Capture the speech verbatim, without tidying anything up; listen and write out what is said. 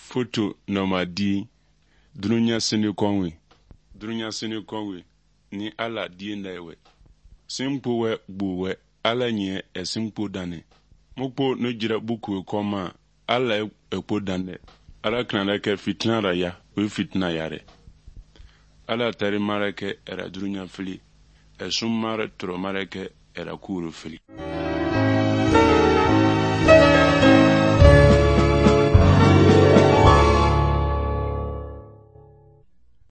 Photo number D. Drunya sini konwe. Drunya sini konwe. Ni ala die newe. Simpo we buwe. Ala nye e simpo dane. Mokpo no jira buku koma. Ala ekpo dane. Ala knala ke fitna raya. We fitna yare. Ala tari mareke era drunya fili. E sum mare tro mareke era kuru fili.